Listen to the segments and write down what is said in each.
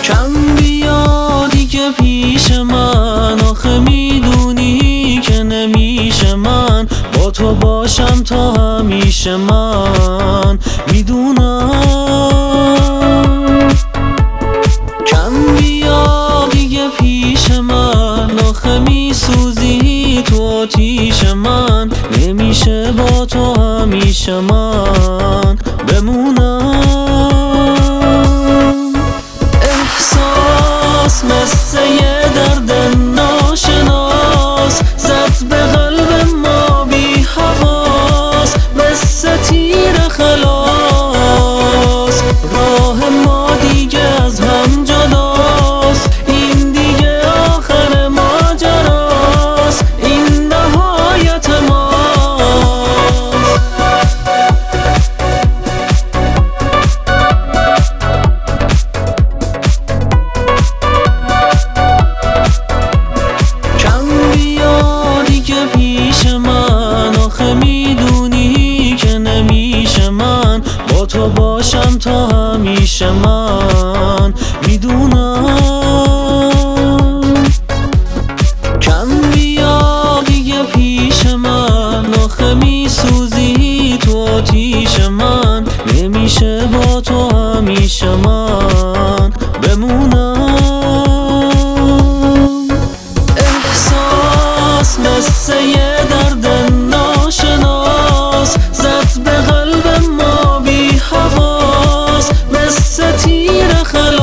کم بیا دیگه پیش من، آخه میدونی که نمیشه من با تو باشم تا همیشه. من میدونم کم بیا دیگه پیش من، آخه میسوزی تو آتیش من، نمیشه با تو همیشه من بمونم. احساس مثل یه درد ناشناس زد به قلب ما بی حواس، مثل تیر خلاص راه ما دیگه از هم جداست. این دیگه آخر ماجراست، این نهایت ماست. کم بیا دیگه پیش من، آخه میدونی که نمیشه من با تو باشم تا همیشه. من میدونم کم بیا دیگه پیش من، آخه میسوزی تو آتیش من، نمیشه با تو همیشه من بمونم. احساس مثل یه درد ناشناس زد به قلب ما بی حواس، مثل تیر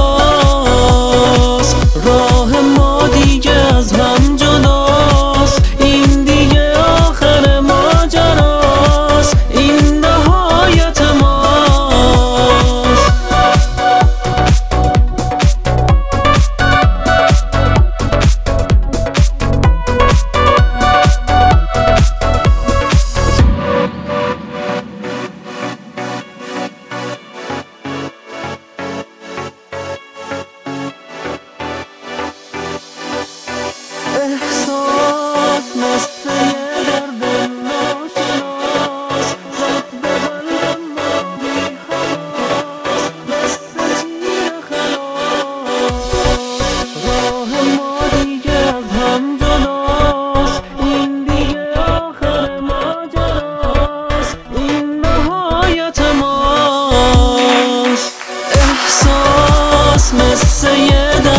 خلاص راه ما دیگه از هم جداست. این دیگه آخر ماجراست، این نهایت ماست. احساس مثل یه درد ناشناس زد به قلب ما بی حواس، مثل تیر خلاص راه ما دیگه از هم جداست. این دیگه آخر ماجراست، این نهایت ماست. احساس مثل یه